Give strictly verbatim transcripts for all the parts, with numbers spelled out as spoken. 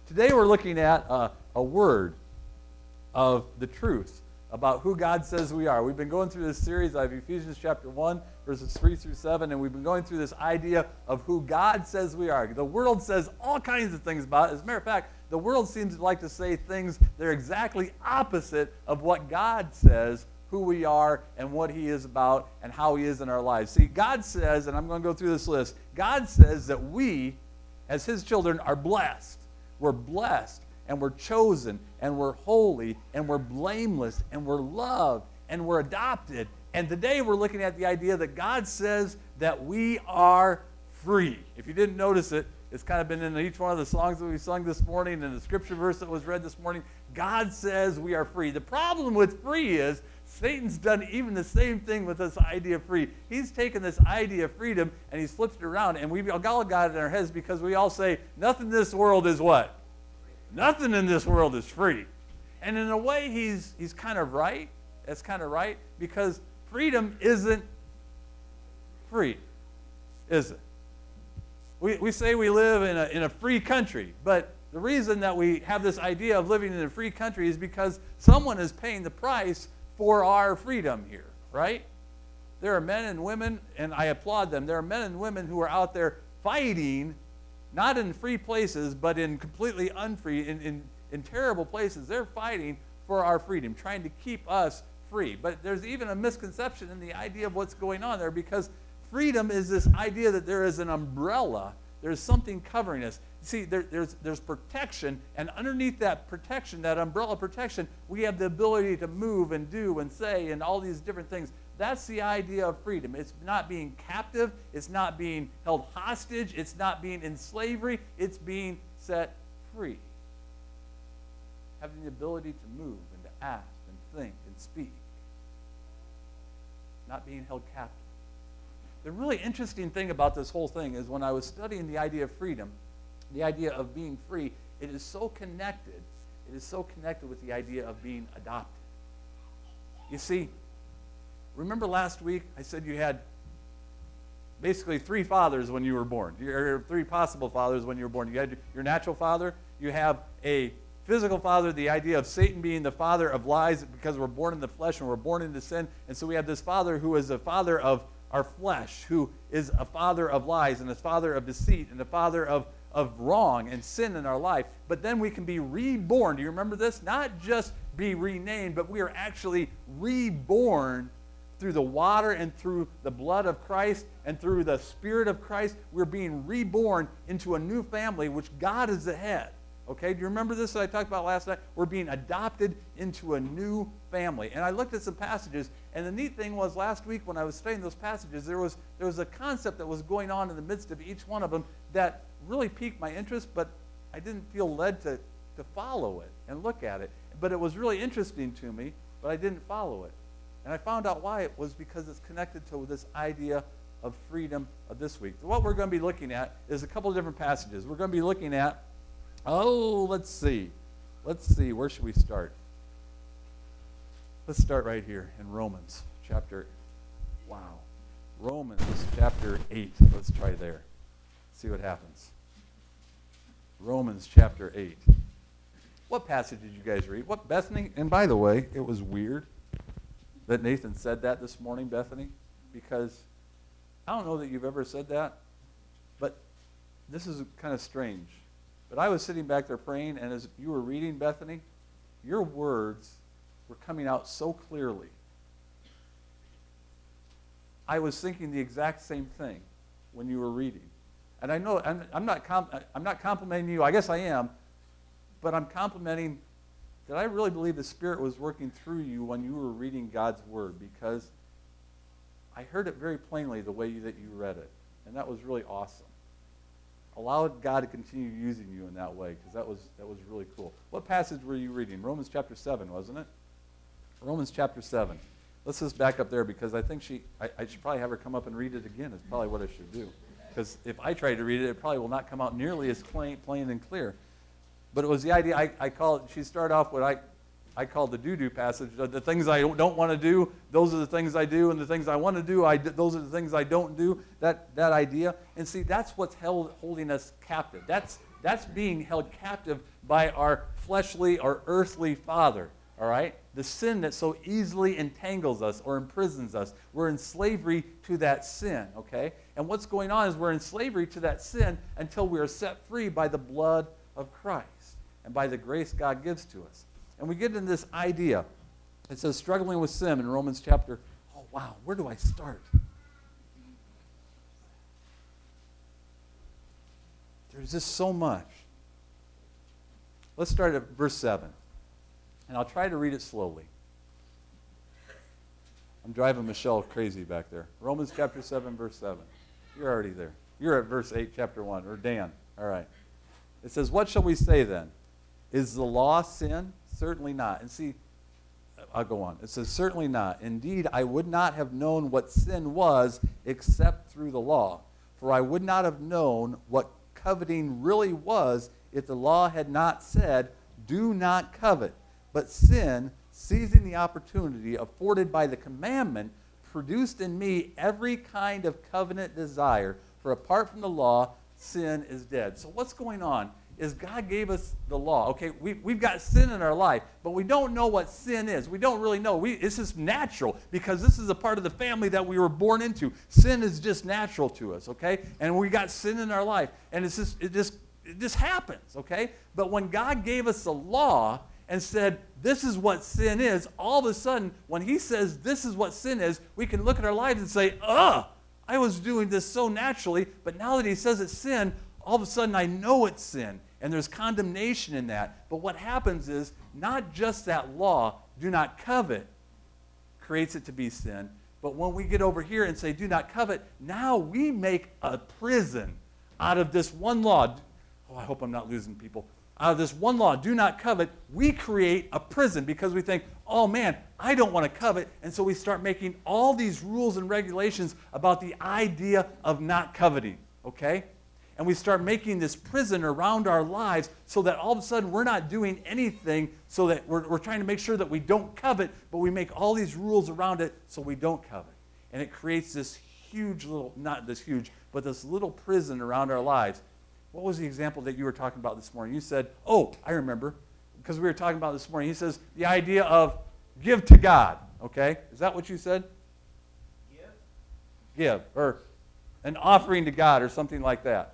Today we're looking at a, a word of the truth about who God says we are. We've been going through this series of Ephesians chapter one, verses three through seven, and we've been going through this idea of who God says we are. The world says all kinds of things about it. As a matter of fact, the world seems to like to say things that are exactly opposite of what God says who we are and what he is about and how he is in our lives. See, God says, and I'm going to go through this list, God says that we, as his children, are blessed. We're blessed, and we're chosen, and we're holy, and we're blameless, and we're loved, and we're adopted. And today we're looking at the idea that God says that we are free. If you didn't notice it, it's kind of been in each one of the songs that we sung this morning and the scripture verse that was read this morning. God says we are free. The problem with free is Satan's done even the same thing with this idea of free. He's taken this idea of freedom and he's flipped it around, and we've all got it in our heads because we all say, nothing in this world is what? Nothing in this world is free. And in a way, he's he's kind of right. That's kind of right, because freedom isn't free, is it? We, we say we live in a, in a free country, but the reason that we have this idea of living in a free country is because someone is paying the price for our freedom here, right? There are men and women, and I applaud them, there are men and women who are out there fighting, not in free places, but in completely unfree, in, in, in terrible places. They're fighting for our freedom, trying to keep us free. But there's even a misconception in the idea of what's going on there, because freedom is this idea that there is an umbrella, there's something covering us. See, there, there's, there's protection, and underneath that protection, that umbrella protection, we have the ability to move and do and say and all these different things. That's the idea of freedom. It's not being captive. It's not being held hostage. It's not being in slavery. It's being set free. Having the ability to move and to act and think and speak. Not being held captive. The really interesting thing about this whole thing is when I was studying the idea of freedom, the idea of being free, it is so connected. It is so connected with the idea of being adopted. You see, remember last week I said you had basically three fathers when you were born. Or three possible fathers when you were born. You had your natural father. You have a physical father, the idea of Satan being the father of lies because we're born in the flesh and we're born into sin. And so we have this father who is a father of our flesh, who is a father of lies and a father of deceit and a father of, of wrong and sin in our life. But then we can be reborn. Do you remember this? Not just be renamed, but we are actually reborn through the water and through the blood of Christ and through the Spirit of Christ. We're being reborn into a new family, which God is the head. Okay, do you remember this that I talked about last night? We're being adopted into a new family. And I looked at some passages, and the neat thing was last week when I was studying those passages, there was, there was a concept that was going on in the midst of each one of them that really piqued my interest, but I didn't feel led to, to follow it and look at it. But it was really interesting to me, but I didn't follow it. And I found out why. It was because it's connected to this idea of freedom of this week. So what we're going to be looking at is a couple of different passages. We're going to be looking at, oh, let's see. Let's see. Where should we start? Let's start right here in Romans chapter, wow. Romans chapter eight. Let's try there. See what happens. Romans chapter eight. What passage did you guys read? What, Bethany? And by the way, it was weird that Nathan said that this morning, Bethany, because I don't know that you've ever said that, but this is kind of strange. But I was sitting back there praying, and as you were reading, Bethany, your words were coming out so clearly. I was thinking the exact same thing when you were reading. And I know I'm, I'm not comp- I'm not complimenting you. I guess I am, but I'm complimenting that I really believe the Spirit was working through you when you were reading God's Word, because I heard it very plainly the way that you read it, and that was really awesome. Allow God to continue using you in that way, because that was that was really cool. What passage were you reading? Romans chapter seven, wasn't it? Romans chapter seven. Let's just back up there, because I think she, I, I should probably have her come up and read it again. It's probably what I should do, because if I try to read it, it probably will not come out nearly as plain, plain and clear. But it was the idea, I, I call it, she started off what I, I call the do-do passage. The, the things I don't want to do, those are the things I do, and the things I want to do, I, those are the things I don't do, that, that idea. And see, that's what's held, holding us captive. That's, that's being held captive by our fleshly or earthly father, all right? The sin that so easily entangles us or imprisons us. We're in slavery to that sin, okay? And what's going on is we're in slavery to that sin until we are set free by the blood of Christ and by the grace God gives to us. And we get into this idea. It says struggling with sin in Romans chapter, oh wow, where do I start? There's just so much. Let's start at verse seven. And I'll try to read it slowly. I'm driving Michelle crazy back there. Romans chapter seven, verse seven. You're already there. You're at verse eight, chapter one. Or Dan. All right. It says, what shall we say then? Is the law sin? Certainly not. And see, I'll go on. It says, certainly not. Indeed, I would not have known what sin was except through the law. For I would not have known what coveting really was if the law had not said, do not covet. But sin, seizing the opportunity afforded by the commandment, produced in me every kind of covenant desire. For apart from the law, sin is dead. So what's going on is God gave us the law. Okay, we, we've got sin in our life, but we don't know what sin is. We don't really know. We, it's just natural because this is a part of the family that we were born into. Sin is just natural to us, okay? And we got sin in our life, and it's just, it just, it just happens, okay? But when God gave us the law and said, this is what sin is, all of a sudden, when he says this is what sin is, we can look at our lives and say, ugh, I was doing this so naturally, but now that he says it's sin, all of a sudden I know it's sin. And there's condemnation in that. But what happens is not just that law, do not covet, creates it to be sin. But when we get over here and say do not covet, now we make a prison out of this one law. Oh, I hope I'm not losing people. Out of this one law, do not covet, we create a prison because we think, oh man, I don't want to covet. And so we start making all these rules and regulations about the idea of not coveting, okay? And we start making this prison around our lives so that all of a sudden we're not doing anything so that we're, we're trying to make sure that we don't covet, but we make all these rules around it so we don't covet. And it creates this huge little, not this huge, but this little prison around our lives. What was the example that you were talking about this morning? You said, oh, I remember, because we were talking about this morning. He says the idea of give to God, okay? Is that what you said? Give. Give, or an offering to God or something like that.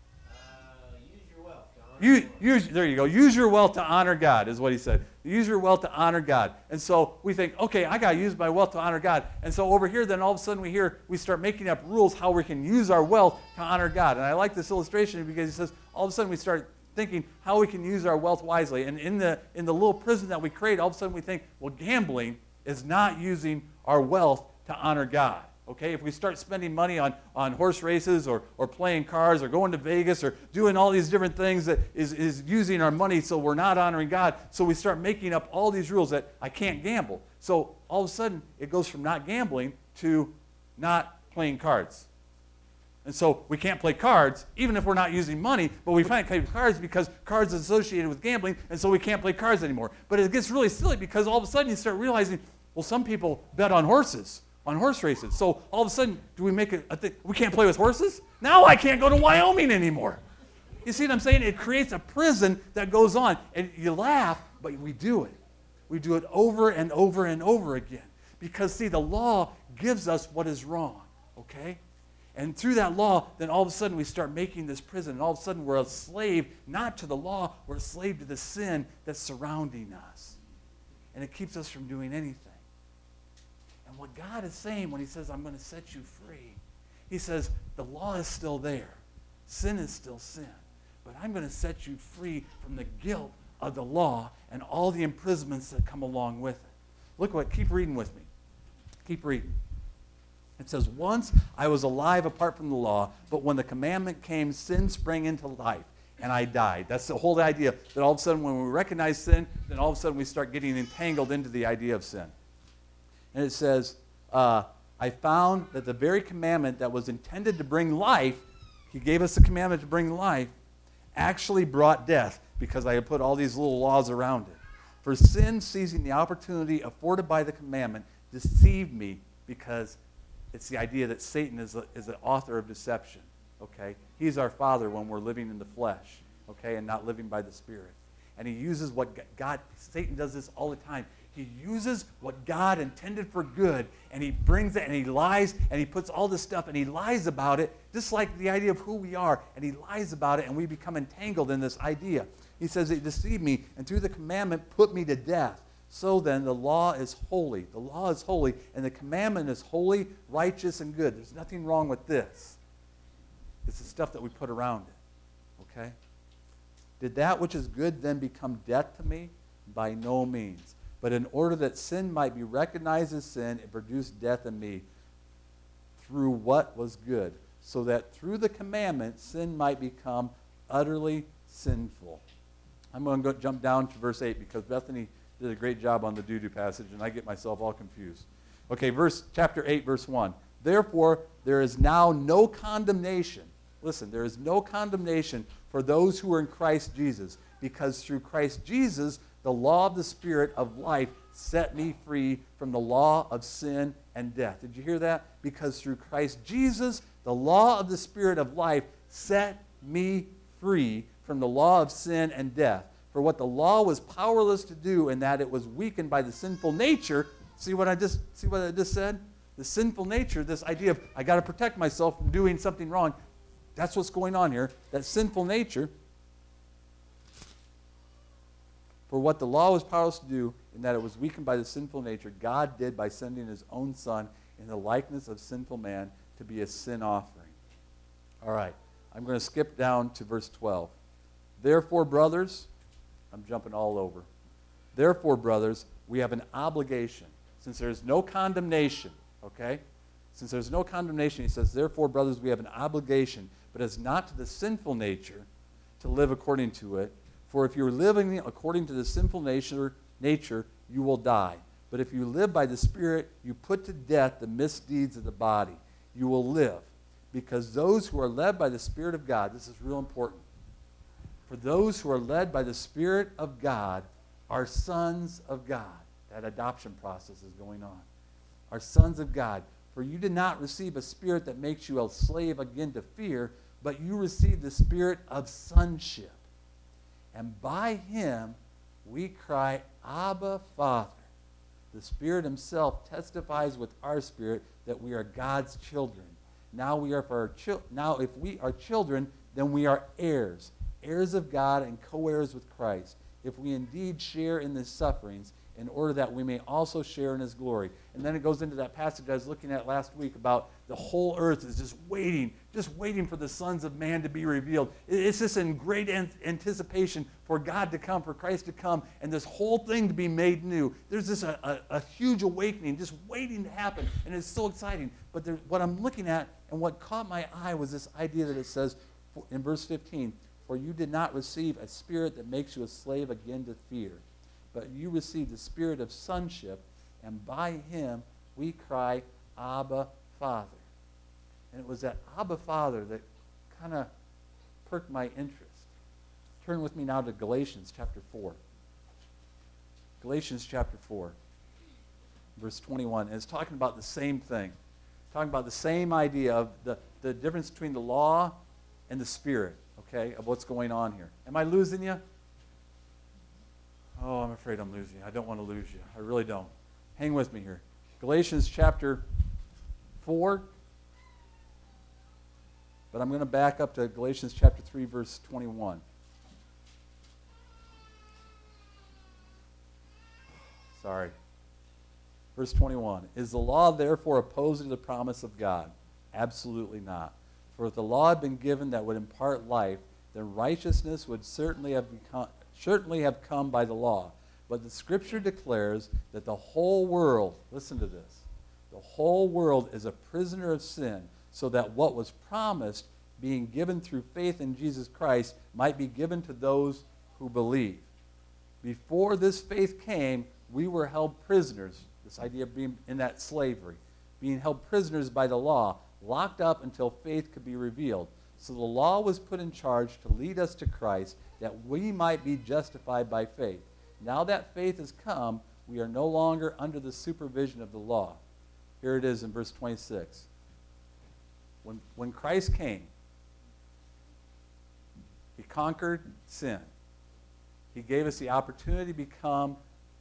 You, use, there you go. Use your wealth to honor God is what he said. Use your wealth to honor God. And so we think, okay, I got to use my wealth to honor God. And so over here, then all of a sudden we hear, we start making up rules how we can use our wealth to honor God. And I like this illustration because he says, all of a sudden we start thinking how we can use our wealth wisely. And in the, in the little prison that we create, all of a sudden we think, well, gambling is not using our wealth to honor God. Okay, if we start spending money on, on horse races or, or playing cards or going to Vegas or doing all these different things that is, is using our money so we're not honoring God, so we start making up all these rules that I can't gamble. So all of a sudden it goes from not gambling to not playing cards. And so we can't play cards even if we're not using money, but we can't play cards because cards is associated with gambling, and so we can't play cards anymore. But it gets really silly because all of a sudden you start realizing, well, some people bet on horses. On horse races. So all of a sudden, do we make a, a thing? We can't play with horses? Now I can't go to Wyoming anymore. You see what I'm saying? It creates a prison that goes on. And you laugh, but we do it. We do it over and over and over again. Because, see, the law gives us what is wrong, okay? And through that law, then all of a sudden we start making this prison. And all of a sudden we're a slave, not to the law, we're a slave to the sin that's surrounding us. And it keeps us from doing anything. And what God is saying when he says, I'm going to set you free, he says, the law is still there. Sin is still sin. But I'm going to set you free from the guilt of the law and all the imprisonments that come along with it. Look what, keep reading with me. Keep reading. It says, once I was alive apart from the law, but when the commandment came, sin sprang into life, and I died. That's the whole idea, that all of a sudden when we recognize sin, then all of a sudden we start getting entangled into the idea of sin. And it says, uh, I found that the very commandment that was intended to bring life, he gave us the commandment to bring life, actually brought death because I had put all these little laws around it. For sin, seizing the opportunity afforded by the commandment, deceived me because it's the idea that Satan is, a, is the author of deception. Okay? He's our father when we're living in the flesh. okay, and not living by the Spirit. And he uses what God, Satan does this all the time. He uses what God intended for good, and he brings it, and he lies, and he puts all this stuff, and he lies about it, just like the idea of who we are, and he lies about it, and we become entangled in this idea. He says, he deceived me, and through the commandment put me to death. So then, the law is holy. The law is holy, and the commandment is holy, righteous, and good. There's nothing wrong with this. It's the stuff that we put around it, okay? Did that which is good then become death to me? By no means. But in order that sin might be recognized as sin, it produced death in me through what was good, so that through the commandment sin might become utterly sinful. I'm going to go jump down to verse eight because Bethany did a great job on the doo-doo passage, and I get myself all confused. Okay, verse chapter eight, verse one. Therefore, there is now no condemnation. Listen, there is no condemnation for those who are in Christ Jesus, because through Christ Jesus, the law of the Spirit of life set me free from the law of sin and death. Did you hear that? Because through Christ Jesus, the law of the Spirit of life set me free from the law of sin and death. For what the law was powerless to do, in that it was weakened by the sinful nature. See what I just see what I just said? The sinful nature, this idea of I got to protect myself from doing something wrong. That's what's going on here. That sinful nature. For what the law was powerless to do, in that it was weakened by the sinful nature, God did by sending his own Son in the likeness of sinful man to be a sin offering. All right, I'm going to skip down to verse twelve. Therefore, brothers, I'm jumping all over. Therefore, brothers, we have an obligation. Since there is no condemnation, okay? Since there's no condemnation, he says, therefore, brothers, we have an obligation, but it's not to the sinful nature to live according to it. For if you're living according to the sinful nature, nature, you will die. But if you live by the Spirit, you put to death the misdeeds of the body. You will live. Because those who are led by the Spirit of God, this is real important. For those who are led by the Spirit of God are sons of God. That adoption process is going on. Are sons of God. For you did not receive a spirit that makes you a slave again to fear, but you received the spirit of sonship. And by him we cry, Abba, Father. The Spirit himself testifies with our spirit that we are God's children. Now we are for our chil- now if we are children, then we are heirs, heirs of God and co-heirs with Christ, if we indeed share in his sufferings, in order that we may also share in his glory. And then it goes into that passage I was looking at last week about the whole earth is just waiting, just waiting for the sons of man to be revealed. It's just in great anticipation for God to come, for Christ to come, and this whole thing to be made new. There's this a, a, a huge awakening just waiting to happen, and it's so exciting. But there, what I'm looking at and what caught my eye was this idea that it says in verse fifteen, for you did not receive a spirit that makes you a slave again to fear, but you received the spirit of sonship, and by him we cry, Abba, Father. And it was that Abba, Father that kind of perked my interest. Turn with me now to Galatians chapter four. Galatians chapter four, verse twenty-one. And it's talking about the same thing. Talking about the same idea of the, the difference between the law and the Spirit, okay, of what's going on here. Am I losing you? Oh, I'm afraid I'm losing you. I don't want to lose you. I really don't. Hang with me here. Galatians chapter four. But I'm going to back up to Galatians chapter three, verse twenty-one. Sorry. Verse twenty-one. Is the law therefore opposed to the promise of God? Absolutely not. For if the law had been given that would impart life, then righteousness would certainly have become, certainly have come by the law. But the Scripture declares that the whole world, listen to this, the whole world is a prisoner of sin, so that what was promised, being given through faith in Jesus Christ, might be given to those who believe. Before this faith came, we were held prisoners, this idea of being in that slavery, being held prisoners by the law, locked up until faith could be revealed. So the law was put in charge to lead us to Christ, that we might be justified by faith. Now that faith has come, we are no longer under the supervision of the law. Here it is in verse twenty-six. When, when Christ came, He conquered sin. He gave us the opportunity to become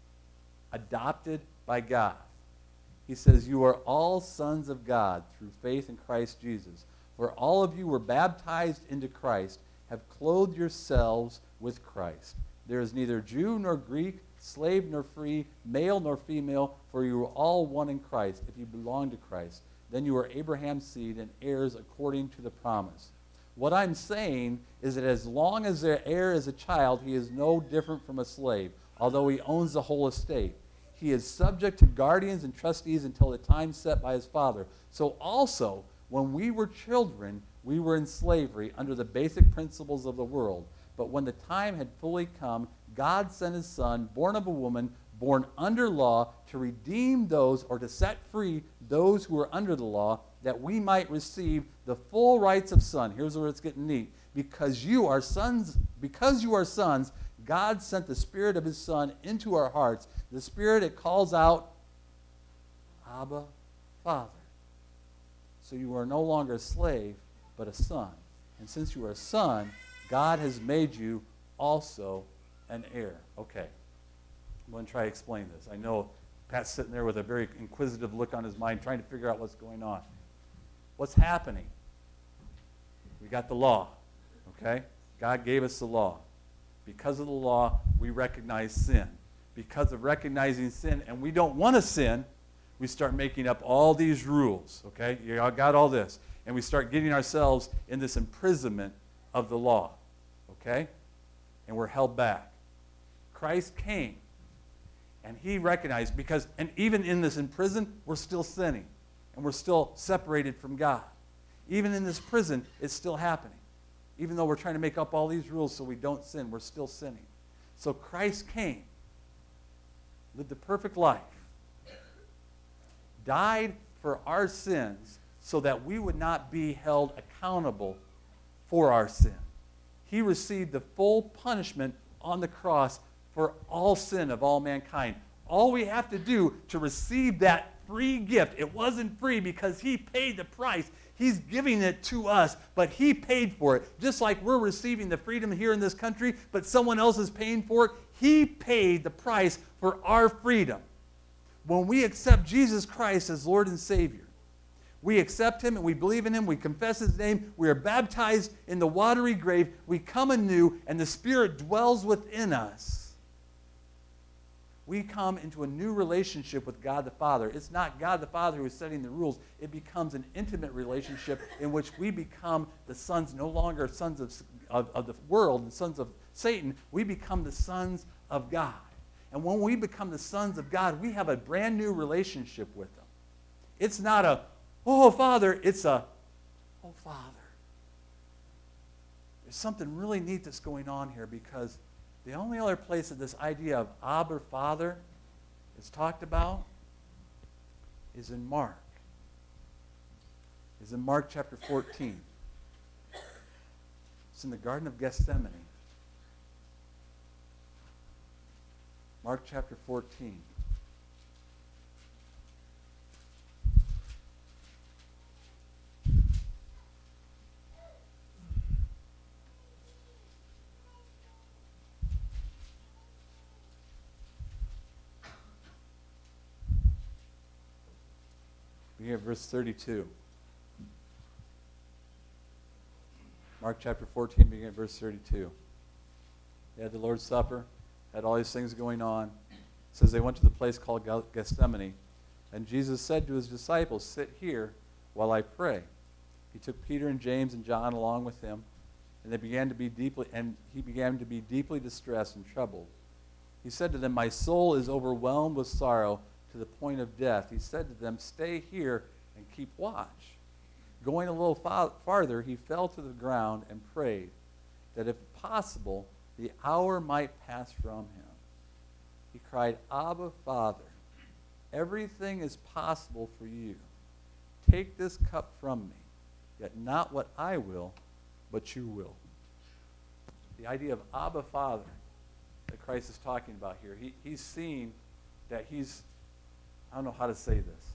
adopted by God. He says, you are all sons of God through faith in Christ Jesus. For all of you were baptized into Christ, have clothed yourselves with Christ. There is neither Jew nor Greek, slave nor free, male nor female, for you are all one in Christ, if you belong to Christ. Then you are Abraham's seed and heirs according to the promise. What I'm saying is that as long as the heir is a child, he is no different from a slave, although he owns the whole estate. He is subject to guardians and trustees until the time set by his father. So also, when we were children, we were in slavery under the basic principles of the world. But when the time had fully come, God sent his son, born of a woman, born under law, to redeem those or to set free those who were under the law, that we might receive the full rights of son. Here's where it's getting neat. Because you are sons, because you are sons, God sent the Spirit of his Son into our hearts. The Spirit, it calls out, Abba, Father. So you are no longer a slave, but a son. And since you are a son, God has made you also an heir. Okay. I'm going to try to explain this. I know Pat's sitting there with a very inquisitive look on his mind, trying to figure out what's going on. What's happening? We got the law, okay? God gave us the law. Because of the law, we recognize sin. Because of recognizing sin, and we don't want to sin, we start making up all these rules, okay? You got all this. And we start getting ourselves in this imprisonment of the law, okay? And we're held back. Christ came, and he recognized, because, and even in this in prison, we're still sinning, and we're still separated from God. Even in this prison, it's still happening. Even though we're trying to make up all these rules so we don't sin, we're still sinning. So Christ came, lived the perfect life, died for our sins so that we would not be held accountable for our sin. He received the full punishment on the cross for all sin of all mankind. All we have to do to receive that free gift, it wasn't free because he paid the price. He's giving it to us, but he paid for it. Just like we're receiving the freedom here in this country, but someone else is paying for it, he paid the price for our freedom. When we accept Jesus Christ as Lord and Savior, we accept him and we believe in him, we confess his name, we are baptized in the watery grave, we come anew, and the Spirit dwells within us. We come into a new relationship with God the Father. It's not God the Father who is setting the rules. It becomes an intimate relationship in which we become the sons, no longer sons of, of, of the world and sons of Satan. We become the sons of God. And when we become the sons of God, we have a brand new relationship with him. It's not a, oh, Father, it's a, oh, Father. There's something really neat that's going on here, because the only other place that this idea of Abba, Father, is talked about is in Mark. Is in Mark chapter fourteen. It's in the Garden of Gethsemane. Mark chapter fourteen. Begin at verse thirty-two. Mark chapter fourteen, beginning at verse thirty-two. They had the Lord's Supper, had all these things going on. It says they went to the place called Gethsemane, and Jesus said to his disciples, "Sit here while I pray." He took Peter and James and John along with him, and they began to be deeply and he began to be deeply distressed and troubled. He said to them, "My soul is overwhelmed with sorrow to the point of death." He said to them, "Stay here and keep watch." Going a little fa- farther, he fell to the ground and prayed that if possible, the hour might pass from him. He cried, "Abba, Father, everything is possible for you. Take this cup from me, yet not what I will, but you will." The idea of Abba, Father that Christ is talking about here, he, he's seeing that he's, I don't know how to say this.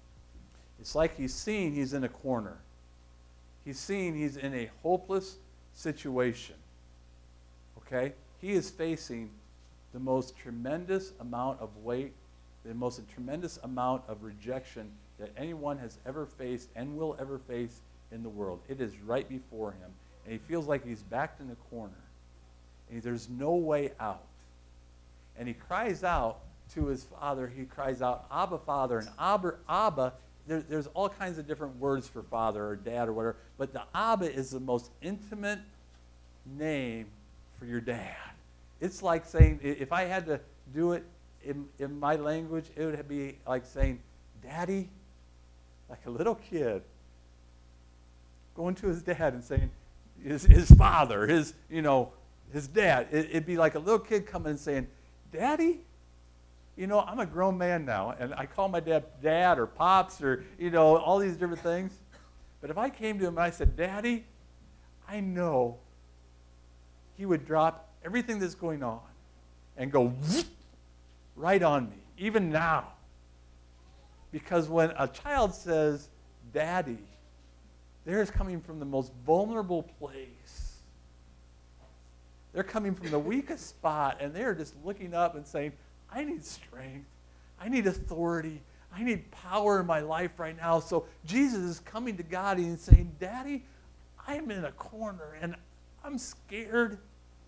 It's like he's seeing he's in a corner. He's seeing he's in a hopeless situation. Okay? He is facing the most tremendous amount of weight, the most tremendous amount of rejection that anyone has ever faced and will ever face in the world. It is right before him. And he feels like he's backed in the corner. And there's no way out. And he cries out to his father. He cries out, Abba, Father. And Abba, Abba there, there's all kinds of different words for father or dad or whatever. But the Abba is the most intimate name for your dad. It's like saying, if I had to do it in, in my language, it would be like saying, Daddy, like a little kid going to his dad and saying, his, his father, his, you know, his dad. It, it'd be like a little kid coming and saying, Daddy, you know, I'm a grown man now, and I call my dad Dad or Pops or, you know, all these different things. But if I came to him and I said, Daddy, I know he would drop everything that's going on and go right on me, even now. Because when a child says, Daddy, they're coming from the most vulnerable place. They're coming from the weakest spot, and they're just looking up and saying, I need strength. I need authority. I need power in my life right now. So Jesus is coming to God and saying, Daddy, I'm in a corner, and I'm scared.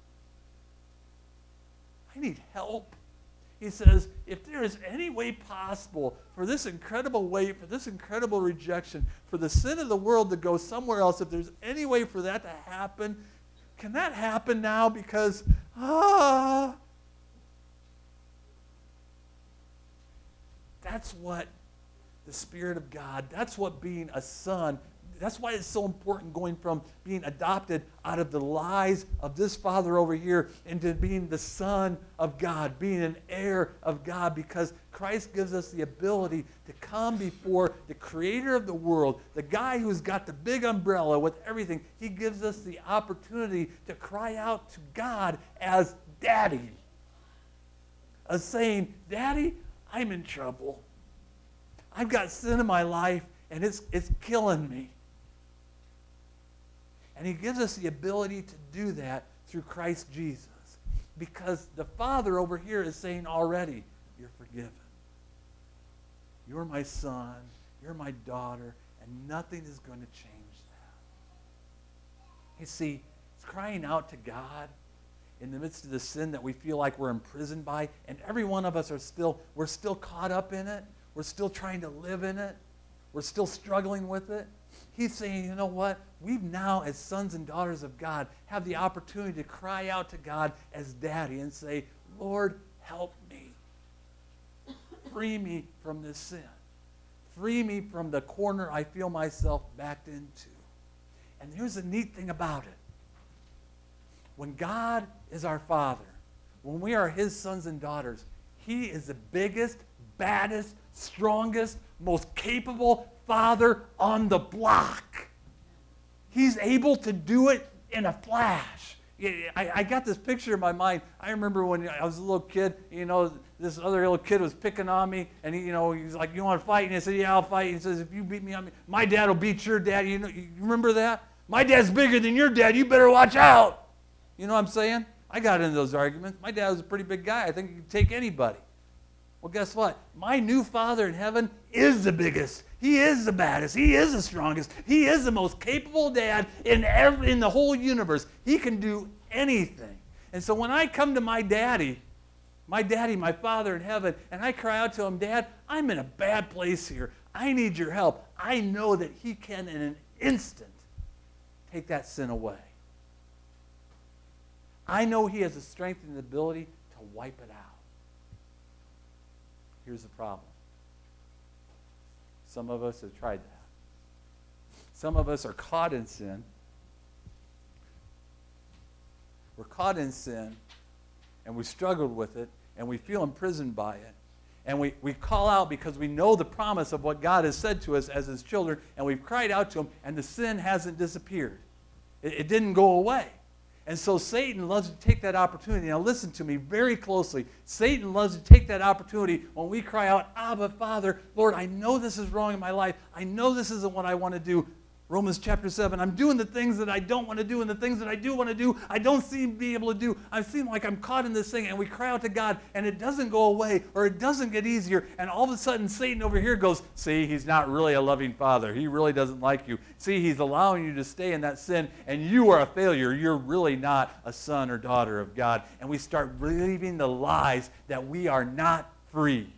I need help. He says, if there is any way possible for this incredible weight, for this incredible rejection, for the sin of the world to go somewhere else, if there's any way for that to happen, can that happen now? Because, ah, that's what the Spirit of God, that's what being a son, that's why it's so important going from being adopted out of the lies of this father over here into being the son of God, being an heir of God, because Christ gives us the ability to come before the creator of the world, the guy who's got the big umbrella with everything. He gives us the opportunity to cry out to God as Daddy, as saying, Daddy, I'm in trouble. I've got sin in my life, and it's, it's killing me. And he gives us the ability to do that through Christ Jesus. Because the Father over here is saying already, you're forgiven. You're my son. You're my daughter. And nothing is going to change that. You see, it's crying out to God in the midst of the sin that we feel like we're imprisoned by. And every one of us are still, we're still caught up in it. We're still trying to live in it. We're still struggling with it. He's saying, you know what? We've now, as sons and daughters of God, have the opportunity to cry out to God as Daddy and say, Lord, help me. Free me from this sin. Free me from the corner I feel myself backed into. And here's the neat thing about it. When God is our Father, when we are His sons and daughters, He is the biggest, baddest, strongest, most capable Father on the block. He's able to do it in a flash. I, I got this picture in my mind. I remember when I was a little kid, you know, this other little kid was picking on me, and he, you know, he was like, you want to fight? And I said, yeah, I'll fight. And he says, if you beat me, on me, my dad will beat your dad. You know, you remember that? My dad's bigger than your dad. You better watch out. You know what I'm saying? I got into those arguments. My dad was a pretty big guy. I think he could take anybody. Well, guess what? My new Father in heaven is the biggest. He is the baddest. He is the strongest. He is the most capable dad in every, in the whole universe. He can do anything. And so when I come to my daddy, my daddy, my Father in heaven, and I cry out to him, Dad, I'm in a bad place here. I need your help. I know that he can in an instant take that sin away. I know he has the strength and the ability to wipe it out. Here's the problem. Some of us have tried that. Some of us are caught in sin. We're caught in sin, and we struggled with it, and we feel imprisoned by it. And we, we call out because we know the promise of what God has said to us as His children, and we've cried out to Him, and the sin hasn't disappeared. It, it didn't go away. And so Satan loves to take that opportunity. Now listen to me very closely. Satan loves to take that opportunity when we cry out, Abba, Father, Lord, I know this is wrong in my life. I know this isn't what I want to do. Romans chapter seven, I'm doing the things that I don't want to do, and the things that I do want to do, I don't seem to be able to do. I seem like I'm caught in this thing, and we cry out to God, and it doesn't go away, or it doesn't get easier, and all of a sudden Satan over here goes, see, he's not really a loving father. He really doesn't like you. See, he's allowing you to stay in that sin, and you are a failure. You're really not a son or daughter of God. And we start believing the lies that we are not free.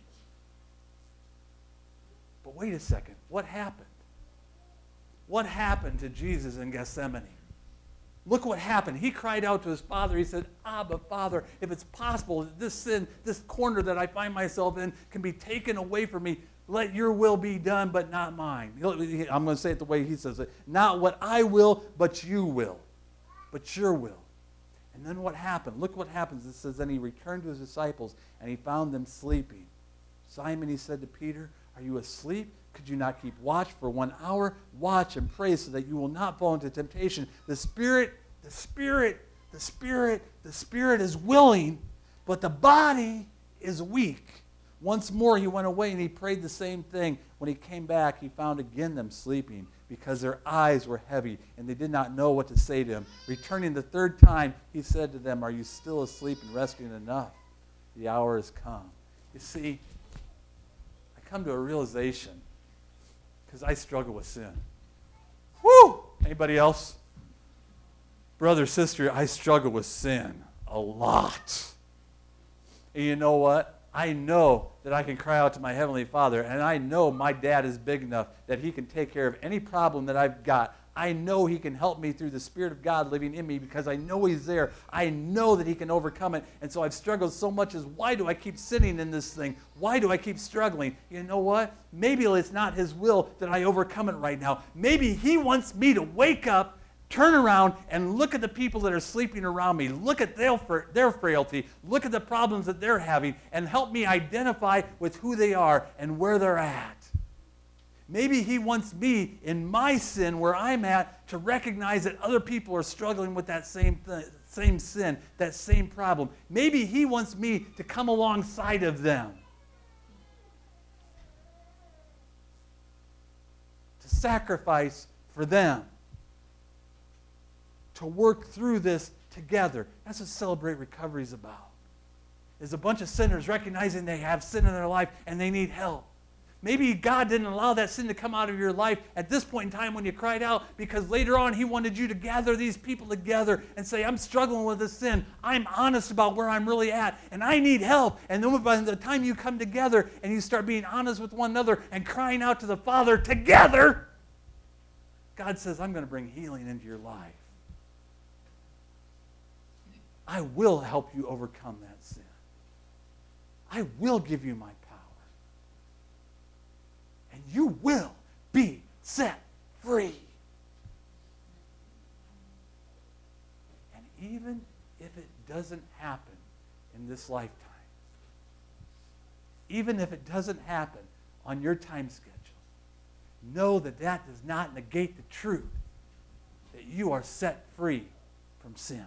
But wait a second, what happened? What happened to Jesus in Gethsemane? Look what happened. He cried out to his Father. He said, Abba, Father, if it's possible that this sin, this corner that I find myself in can be taken away from me, let your will be done, but not mine. I'm going to say it the way he says it. Not what I will, but you will. But your will. And then what happened? Look what happens. It says, then he returned to his disciples, and he found them sleeping. Simon, he said to Peter, are you asleep? Could you not keep watch for one hour? Watch and pray so that you will not fall into temptation. The spirit, the spirit, the spirit, the spirit is willing, but the body is weak. Once more he went away and he prayed the same thing. When he came back, he found again them sleeping because their eyes were heavy and they did not know what to say to him. Returning the third time, he said to them, are you still asleep and resting enough? The hour has come. You see, I come to a realization because I struggle with sin. Woo! Anybody else? Brother, sister, I struggle with sin a lot. And you know what? I know that I can cry out to my Heavenly Father, and I know my dad is big enough that he can take care of any problem that I've got. I know he can help me through the Spirit of God living in me because I know he's there. I know that he can overcome it. And so I've struggled so much as why do I keep sitting in this thing? Why do I keep struggling? You know what? Maybe it's not his will that I overcome it right now. Maybe he wants me to wake up, turn around, and look at the people that are sleeping around me. Look at their, their frailty. Look at the problems that they're having and help me identify with who they are and where they're at. Maybe he wants me in my sin where I'm at to recognize that other people are struggling with that same th- same sin, that same problem. Maybe he wants me to come alongside of them. To sacrifice for them. To work through this together. That's what Celebrate Recovery is about. Is a bunch of sinners recognizing they have sin in their life and they need help. Maybe God didn't allow that sin to come out of your life at this point in time when you cried out because later on he wanted you to gather these people together and say, I'm struggling with this sin. I'm honest about where I'm really at and I need help. And then by the time you come together and you start being honest with one another and crying out to the Father together, God says, I'm going to bring healing into your life. I will help you overcome that sin. I will give you my power. And you will be set free. And even if it doesn't happen in this lifetime, even if it doesn't happen on your time schedule, know that that does not negate the truth that you are set free from sin.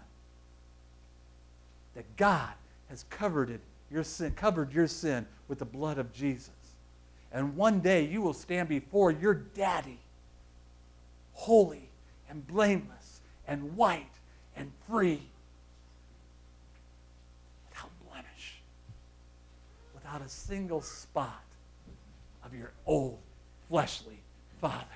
That God has covered it, your sin, covered your sin with the blood of Jesus. And one day you will stand before your daddy, holy and blameless and white and free, without blemish, without a single spot of your old fleshly father.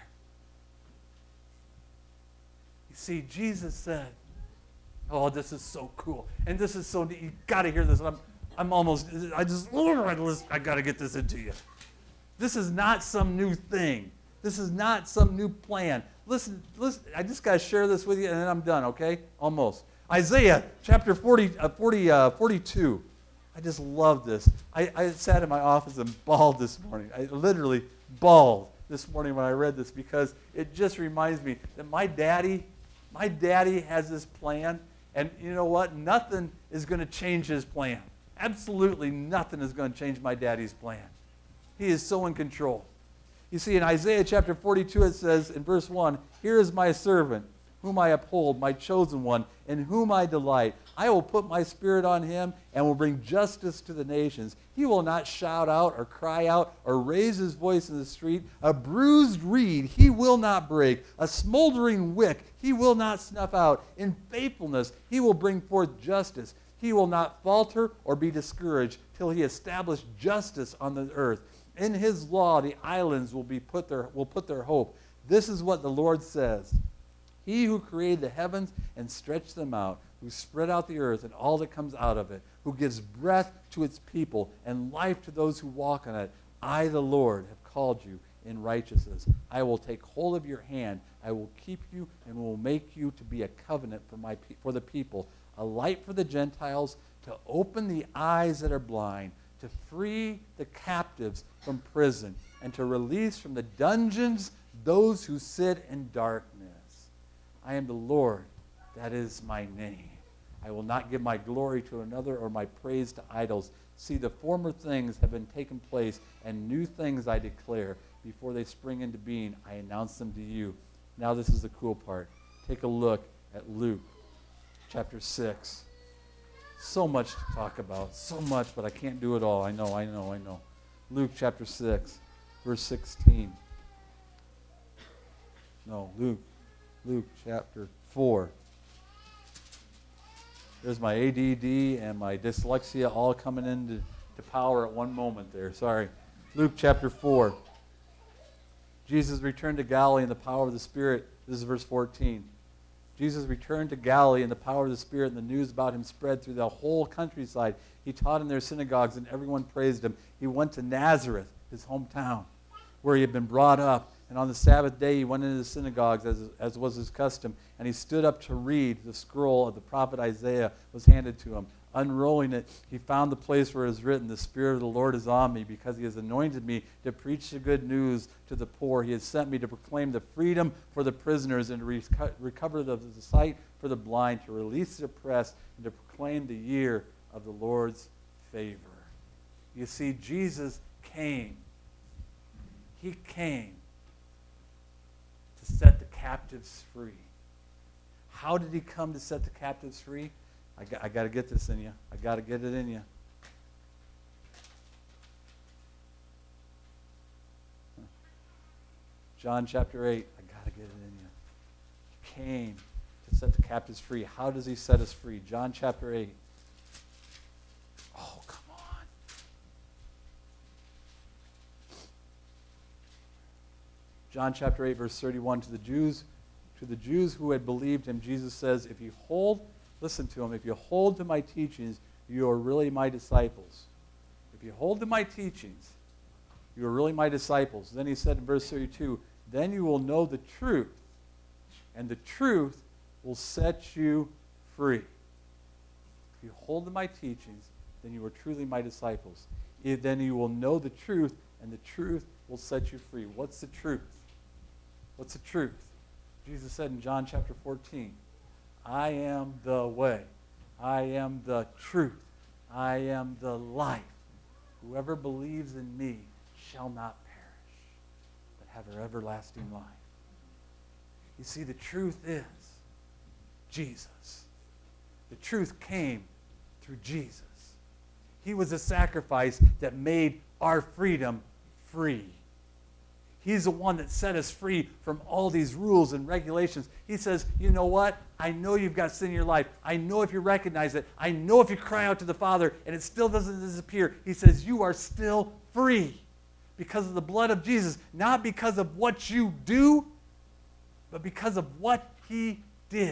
You see, Jesus said, oh, this is so cool. And this is so neat. You've got to hear this. I'm, I'm almost, I just, I got to get this into you. This is not some new thing. This is not some new plan. Listen, listen. I just got to share this with you, and then I'm done, okay? Almost. Isaiah chapter forty, uh, forty, uh, forty-two. I just love this. I, I sat in my office and bawled this morning. I literally bawled this morning when I read this because it just reminds me that my daddy, my daddy has this plan, and you know what? Nothing is going to change his plan. Absolutely nothing is going to change my daddy's plan. He is so in control. You see, in Isaiah chapter forty-two, it says in verse one, here is my servant, whom I uphold, my chosen one, in whom I delight. I will put my spirit on him and will bring justice to the nations. He will not shout out or cry out or raise his voice in the street. A bruised reed he will not break. A smoldering wick he will not snuff out. In faithfulness he will bring forth justice. He will not falter or be discouraged till he establish justice on the earth. In his law the islands will be put their will put their hope. This is what the Lord says. He who created the heavens and stretched them out, who spread out the earth and all that comes out of it, who gives breath to its people and life to those who walk on it. I, the Lord, have called you in righteousness. I will take hold of your hand. I will keep you and will make you to be a covenant for my for the people, a light for the Gentiles, to open the eyes that are blind, to free the captives from prison, and to release from the dungeons those who sit in darkness. I am the Lord, that is my name. I will not give my glory to another or my praise to idols. See, the former things have been taken place, and new things I declare. Before they spring into being, I announce them to you. Now this is the cool part. Take a look at Luke chapter six. So much to talk about, so much, but I can't do it all. I know, I know, I know. Luke chapter six, verse sixteen. No, Luke. Luke chapter four. There's my A D D and my dyslexia all coming into to power at one moment there. Sorry. Luke chapter four. Jesus returned to Galilee in the power of the Spirit. This is verse fourteen. Jesus returned to Galilee in the power of the Spirit, and the news about him spread through the whole countryside. He taught in their synagogues, and everyone praised him. He went to Nazareth, his hometown, where he had been brought up. And on the Sabbath day, he went into the synagogues, as, as was his custom, and he stood up to read. The scroll of the prophet Isaiah was handed to him. Unrolling it, he found the place where it is written, "The Spirit of the Lord is on me, because he has anointed me to preach the good news to the poor. He has sent me to proclaim the freedom for the prisoners and to reco- recover the, the sight for the blind, to release the oppressed, and to proclaim the year of the Lord's favor." You see, Jesus came. He came to set the captives free. How did he come to set the captives free? I got, I got to get this in you. I got to get it in you. John chapter eight. I got to get it in you. He came to set the captives free. How does he set us free? John chapter eight. Oh, come on. John chapter eight, verse thirty-one. To the Jews, to the Jews who had believed him, Jesus says, if you hold Listen to him. If you hold to my teachings, you are really my disciples. If you hold to my teachings, you are really my disciples. Then he said in verse thirty-two, then you will know the truth, and the truth will set you free. If you hold to my teachings, then you are truly my disciples. If, then you will know the truth, and the truth will set you free. What's the truth? What's the truth? Jesus said in John chapter fourteen, I am the way. I am the truth. I am the life. Whoever believes in me shall not perish, but have an everlasting life. You see, the truth is Jesus. The truth came through Jesus. He was a sacrifice that made our freedom free. He's the one that set us free from all these rules and regulations. He says, you know what? I know you've got sin in your life. I know if you recognize it. I know if you cry out to the Father and it still doesn't disappear. He says, you are still free because of the blood of Jesus. Not because of what you do, but because of what he did.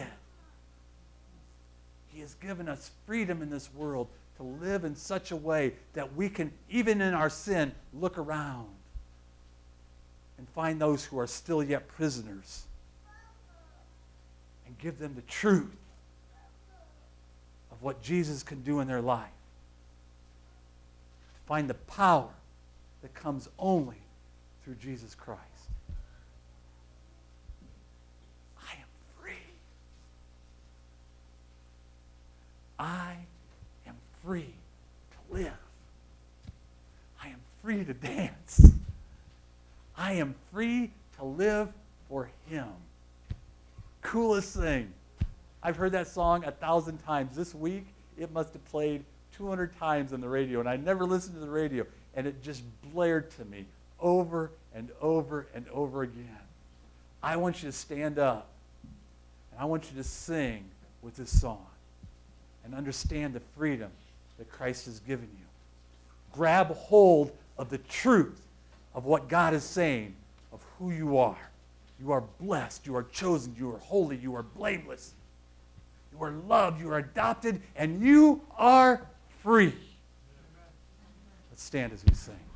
He has given us freedom in this world to live in such a way that we can, even in our sin, look around and find those who are still yet prisoners and give them the truth of what Jesus can do in their life. To find the power that comes only through Jesus Christ. I am free. I am free to live. I am free to dance. I am free to live for him. coolest thing. I've heard that song a thousand times. This week, it must have played two hundred times on the radio, and I never listened to the radio, and it just blared to me over and over and over again. I want you to stand up, and I want you to sing with this song and understand the freedom that Christ has given you. Grab hold of the truth of what God is saying, of who you are. You are blessed, you are chosen, you are holy, you are blameless. You are loved, you are adopted, and you are free. Let's stand as we sing.